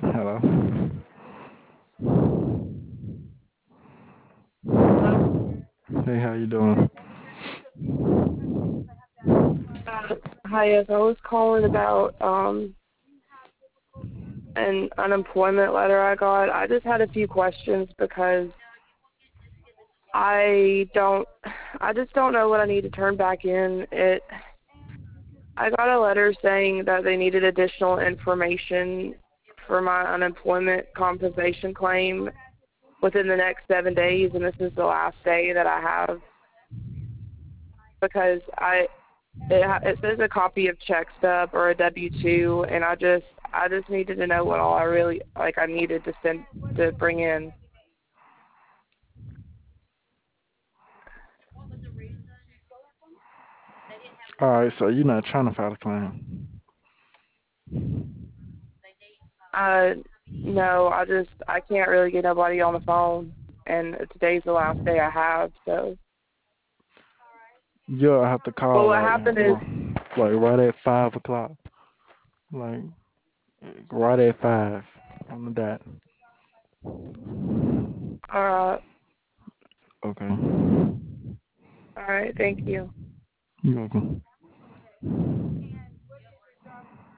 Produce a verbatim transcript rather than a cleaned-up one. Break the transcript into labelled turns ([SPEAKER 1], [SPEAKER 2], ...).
[SPEAKER 1] Hello.
[SPEAKER 2] Hello.
[SPEAKER 1] Hey, how you doing?
[SPEAKER 2] Uh, hi, yes, I was calling about um an unemployment letter I got. I just had a few questions because I don't, I just don't know what I need to turn back in. It, I got a letter saying that they needed additional information for my unemployment compensation claim within the next seven days, and this is the last day that I have because I It ha- it says a copy of check stub or a W two, and I just I just needed to know what all I really like I needed to send to bring in.
[SPEAKER 1] All right, so you're not trying to file a claim.
[SPEAKER 2] Uh, no, I just I can't really get nobody on the phone, and today's the last day I have. So,
[SPEAKER 1] You'll have to
[SPEAKER 2] well,
[SPEAKER 1] call
[SPEAKER 2] what
[SPEAKER 1] like
[SPEAKER 2] happened is,
[SPEAKER 1] r- like right at five o'clock. Like right at five on the dot.
[SPEAKER 2] uh,
[SPEAKER 1] Okay.
[SPEAKER 2] all right, thank you.
[SPEAKER 1] You're welcome.